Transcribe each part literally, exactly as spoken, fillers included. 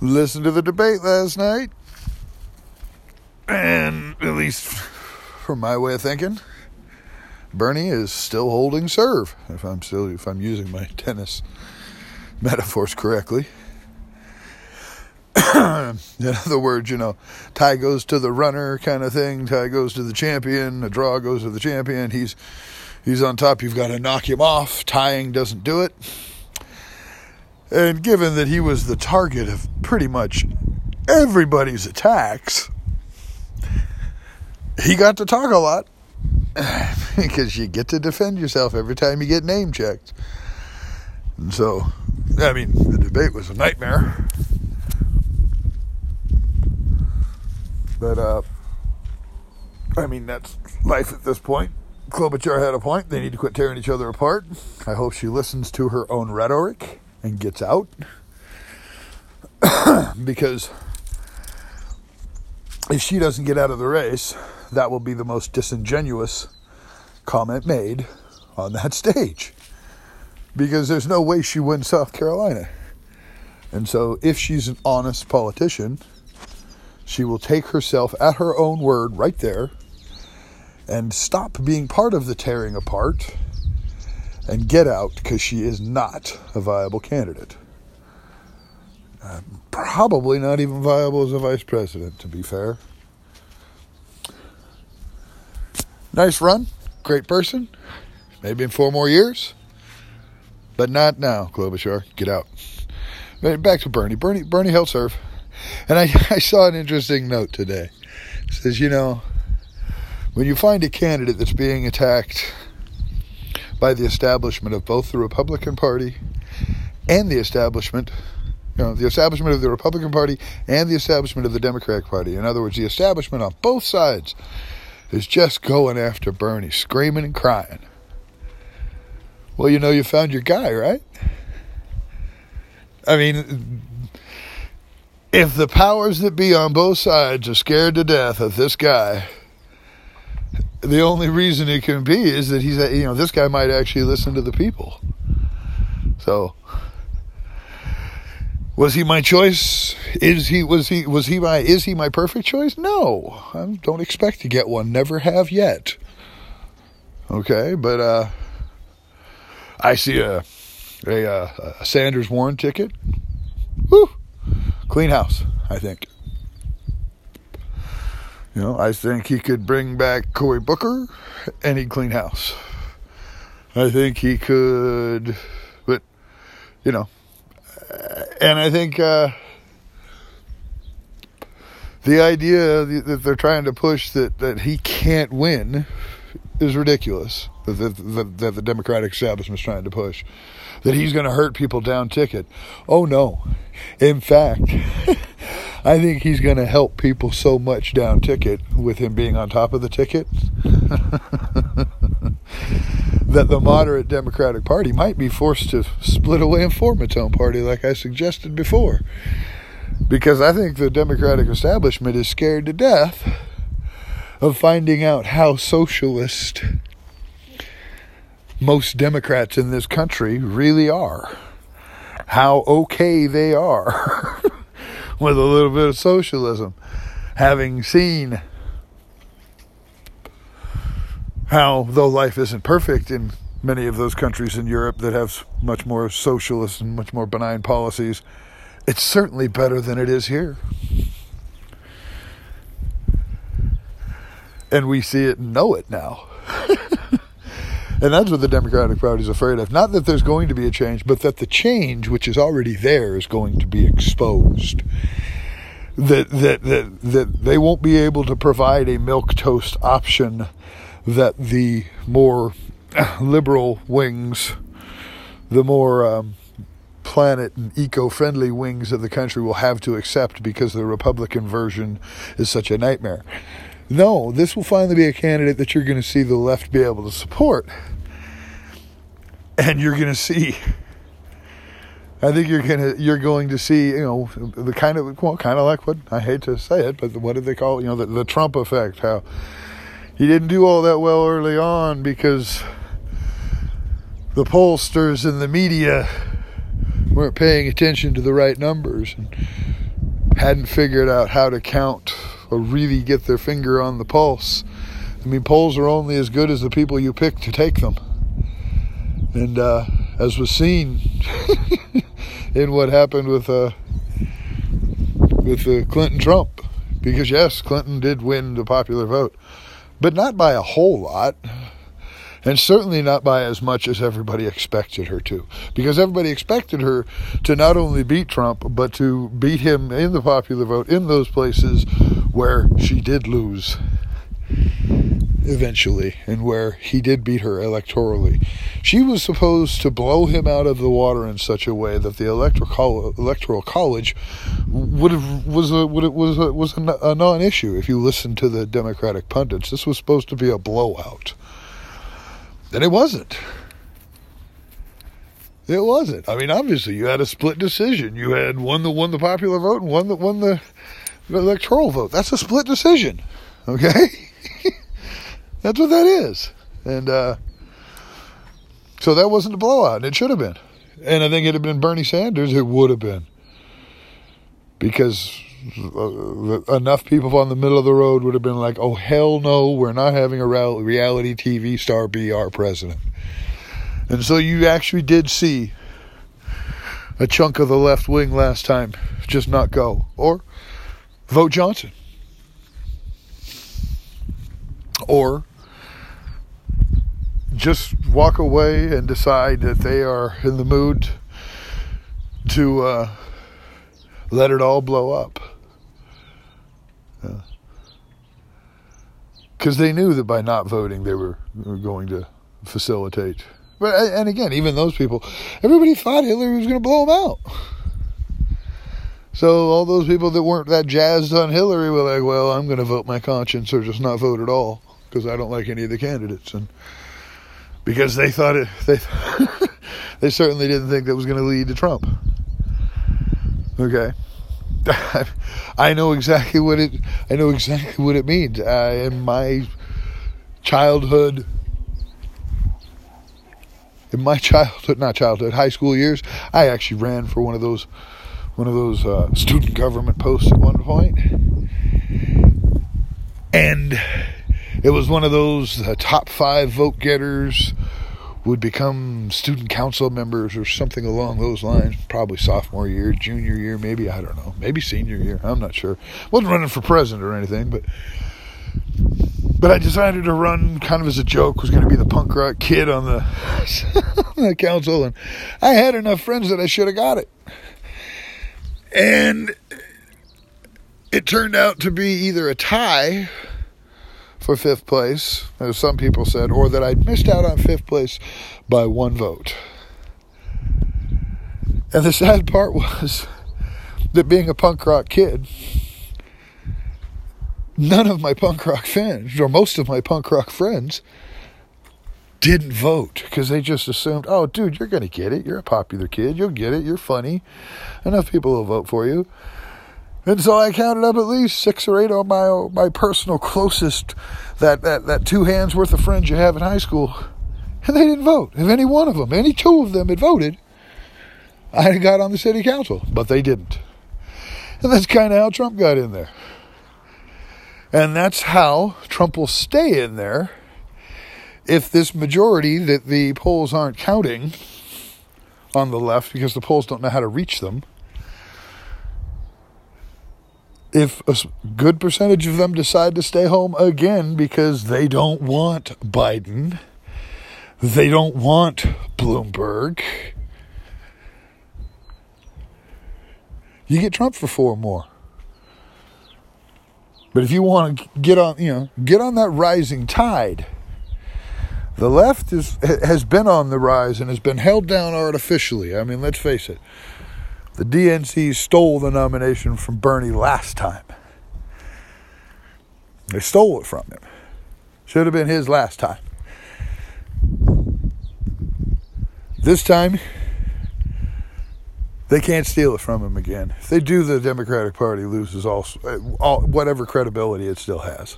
listened to the debate last night, and at least from my way of thinking, Bernie is still holding serve. If I'm still, if I'm using my tennis metaphors correctly. In other words, you know, tie goes to the runner kind of thing. Tie goes to the champion. A draw goes to the champion. He's he's on top. You've got to knock him off. Tying doesn't do it. And given that he was the target of pretty much everybody's attacks, he got to talk a lot because you get to defend yourself every time you get name checked. And so, I mean, the debate was a nightmare. But, uh, I mean, that's life at this point. Klobuchar had a point. They need to quit tearing each other apart. I hope she listens to her own rhetoric and gets out. Because if she doesn't get out of the race, that will be the most disingenuous comment made on that stage. Because there's no way she wins South Carolina. And so if she's an honest politician, she will take herself at her own word right there and stop being part of the tearing apart and get out, because she is not a viable candidate. Uh, probably not even viable as a vice president, to be fair. Nice run. Great person. Maybe in four more years. But not now, Klobuchar. Get out. Back to Bernie. Bernie, Bernie held serve. And I, I saw an interesting note today. It says, you know, when you find a candidate that's being attacked by the establishment of both the Republican Party and the establishment, you know, the establishment of the Republican Party and the establishment of the Democratic Party, in other words, the establishment on both sides is just going after Bernie, screaming and crying. Well, you know, you found your guy, right? I mean, if the powers that be on both sides are scared to death of this guy, the only reason it can be is that he's, you know, this guy might actually listen to the people. So, was he my choice? Is he, was he, was he my, is he my perfect choice? No, I don't expect to get one. Never have yet. Okay, but, uh, I see a, a, a Sanders Warren ticket. Woo! Clean house, I think. You know, I think he could bring back Cory Booker and he'd clean house. I think he could, but, you know, and I think uh, the idea that they're trying to push that, that he can't win is ridiculous. That the, the, that the Democratic establishment is trying to push. That he's going to hurt people down ticket. Oh, no. In fact, I think he's going to help people so much down ticket with him being on top of the ticket that the moderate Democratic Party might be forced to split away and form its own party like I suggested before. Because I think the Democratic establishment is scared to death of finding out how socialist most Democrats in this country really are. How okay they are with a little bit of socialism. Having seen how, though life isn't perfect in many of those countries in Europe that have much more socialist and much more benign policies, it's certainly better than it is here. And we see it and know it now. And that's what the Democratic Party is afraid of. Not that there's going to be a change, but that the change, which is already there, is going to be exposed. That that that that they won't be able to provide a milquetoast option that the more liberal wings, the more um, planet and eco-friendly wings of the country will have to accept because the Republican version is such a nightmare. No, this will finally be a candidate that you're going to see the left be able to support. And you're going to see, I think you're going to, you're going to see, you know, the kind of, well, kind of like what, I hate to say it, but what did they call it? You know, the, the Trump effect, how he didn't do all that well early on because the pollsters and the media weren't paying attention to the right numbers. And hadn't figured out how to count or really get their finger on the pulse. I mean, polls are only as good as the people you pick to take them. And uh, as was seen in what happened with uh, with uh, Clinton-Trump, because yes, Clinton did win the popular vote, but not by a whole lot, and certainly not by as much as everybody expected her to, because everybody expected her to not only beat Trump, but to beat him in the popular vote in those places where she did lose eventually, and where he did beat her electorally. She was supposed to blow him out of the water in such a way that the electoral electoral college would have was a would it was a, was a, a non-issue. If you listen to the Democratic pundits, this was supposed to be a blowout, and it wasn't. It wasn't. I mean, obviously, you had a split decision. You had one that won the popular vote and one that won the, the electoral vote. That's a split decision. Okay. That's what that is. And uh, so that wasn't a blowout, and it should have been. And I think it had been Bernie Sanders, it would have been. Because uh, enough people on the middle of the road would have been like, oh, hell no, we're not having a reality T V star be our president. And so you actually did see a chunk of the left wing last time just not go. Or vote Johnson. Or just walk away and decide that they are in the mood to uh, let it all blow up. Because yeah. They knew that by not voting, they were, were going to facilitate. But and again, even those people, everybody thought Hillary was going to blow them out. So all those people that weren't that jazzed on Hillary were like, well, I'm going to vote my conscience or just not vote at all because I don't like any of the candidates. And because they thought it, they they certainly didn't think that was going to lead to Trump. Okay. I know exactly what it, I know exactly what it means. Uh, in my childhood, in my childhood, not childhood, high school years, I actually ran for one of those one of those uh, student government posts at one point. And it was one of those uh, top five vote getters would become student council members or something along those lines. Probably sophomore year, junior year, maybe, I don't know. Maybe senior year, I'm not sure. Wasn't running for president or anything, but but I decided to run kind of as a joke. Was going to be the punk rock kid on the, on the council, and I had enough friends that I should have got it. And it turned out to be either a tie for fifth place, as some people said, or that I'd missed out on fifth place by one vote. And the sad part was that being a punk rock kid, none of my punk rock fans, or most of my punk rock friends, didn't vote because they just assumed, oh, dude, you're going to get it. You're a popular kid. You'll get it. You're funny. Enough people will vote for you. And so I counted up at least six or eight of my my personal closest, that, that, that two hands worth of friends you have in high school, and they didn't vote. If any one of them, any two of them had voted, I got on the city council, but they didn't. And that's kind of how Trump got in there. And that's how Trump will stay in there if this majority that the polls aren't counting on the left, because the polls don't know how to reach them, if a good percentage of them decide to stay home again because they don't want Biden, they don't want Bloomberg, you get Trump for four more. But if you want to get on, you know, get on that rising tide, the left is has been on the rise and has been held down artificially. I mean, let's face it. The D N C stole the nomination from Bernie last time. They stole it from him. Should have been his last time. This time, they can't steal it from him again. If they do, the Democratic Party loses all, all whatever credibility it still has.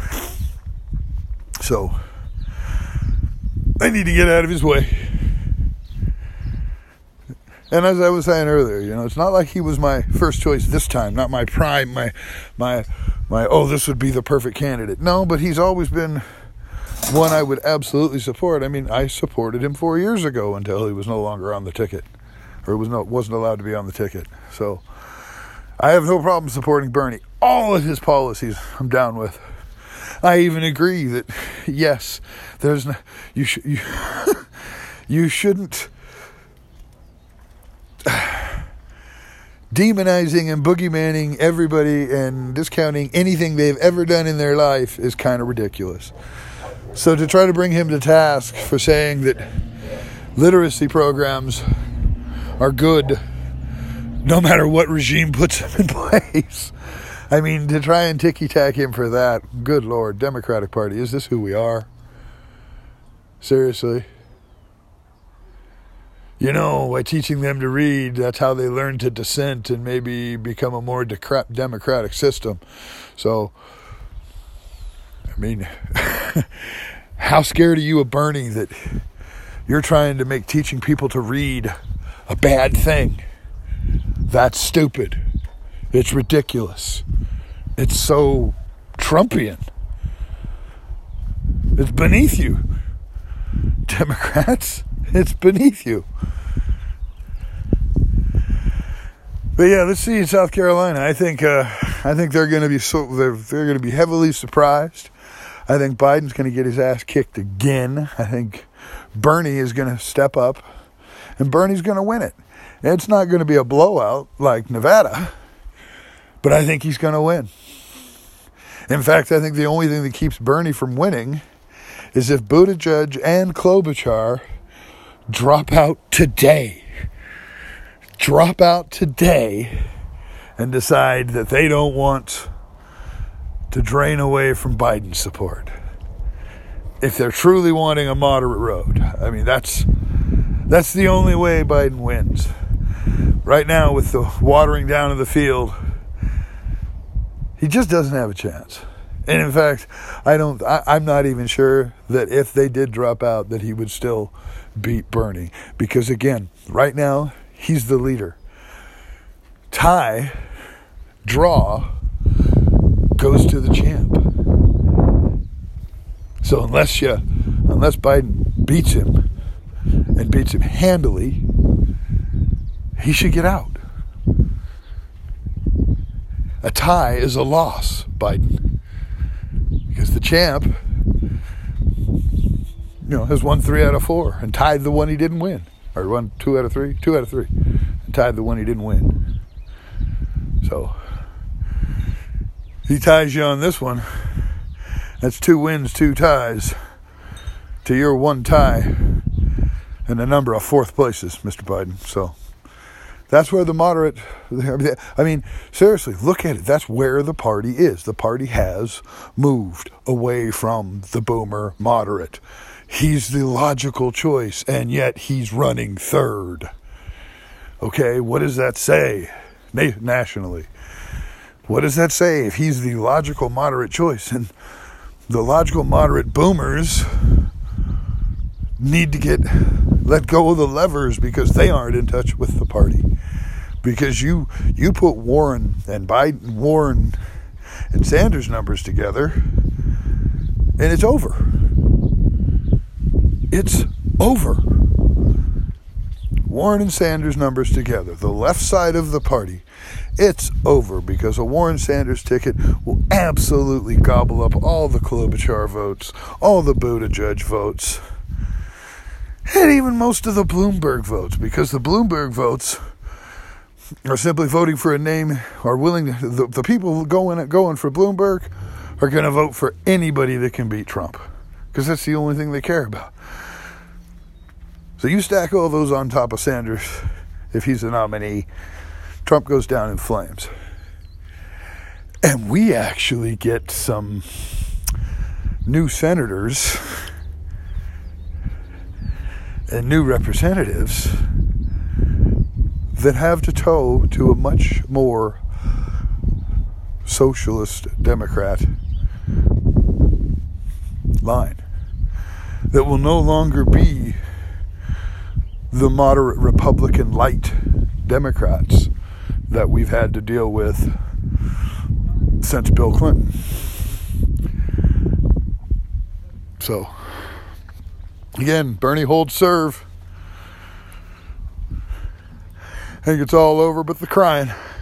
So, they need to get out of his way. And as I was saying earlier, you know, it's not like he was my first choice this time, not my prime, my, my, my, oh, this would be the perfect candidate. No, but he's always been one I would absolutely support. I mean, I supported him four years ago until he was no longer on the ticket, or was no, wasn't allowed to be on the ticket. So I have no problem supporting Bernie. All of his policies I'm down with. I even agree that, yes, there's no, you, sh- you, you shouldn't... demonizing and boogeymanning everybody and discounting anything they've ever done in their life is kind of ridiculous. So to try to bring him to task for saying that literacy programs are good no matter what regime puts them in place, I mean, to try and ticky-tack him for that, good Lord, Democratic Party, is this who we are? Seriously? You know, by teaching them to read, that's how they learn to dissent and maybe become a more de- democratic system. So, I mean, how scared are you of Bernie that you're trying to make teaching people to read a bad thing? That's stupid. It's ridiculous. It's so Trumpian. It's beneath you. Democrats, it's beneath you. But yeah, let's see in South Carolina. I think uh, I think they're going to be so they're they're going to be heavily surprised. I think Biden's going to get his ass kicked again. I think Bernie is going to step up, and Bernie's going to win it. It's not going to be a blowout like Nevada, but I think he's going to win. In fact, I think the only thing that keeps Bernie from winning is if Buttigieg and Klobuchar drop out today. Drop out today and decide that they don't want to drain away from Biden's support. If they're truly wanting a moderate road. I mean, that's that's the only way Biden wins. Right now, with the watering down of the field, he just doesn't have a chance. And in fact, I don't. I, I'm not even sure that if they did drop out, that he would still beat Bernie. Because again, right now, he's the leader. Tie, draw, goes to the champ. So unless you, unless Biden beats him, and beats him handily, he should get out. A tie is a loss, Biden. Because the champ, you know, has won three out of four and tied the one he didn't win. Or won two out of three? Two out of three. And tied the one he didn't win. So, he ties you on this one. That's two wins, two ties. To your one tie. And a number of fourth places, Mister Biden. So, that's where the moderate... I mean, seriously, look at it. That's where the party is. The party has moved away from the boomer moderate. He's the logical choice, and yet he's running third. Okay, what does that say Na- nationally? What does that say if he's the logical moderate choice? And the logical moderate boomers need to get let go of the levers because they aren't in touch with the party. Because you you put Warren and Biden, Warren and Sanders numbers together, and it's over. It's over. Warren and Sanders numbers together, the left side of the party, it's over because a Warren Sanders ticket will absolutely gobble up all the Klobuchar votes, all the Buttigieg votes, and even most of the Bloomberg votes, because the Bloomberg votes are simply voting for a name, are willing to, the, the people going going for Bloomberg are going to vote for anybody that can beat Trump, because that's the only thing they care about. So you stack all those on top of Sanders, if he's the nominee, Trump goes down in flames. And we actually get some new senators and new representatives that have to toe to a much more socialist Democrat line that will no longer be the moderate Republican light Democrats that we've had to deal with since Bill Clinton. So, again, Bernie holds serve. I think it's all over but the crying.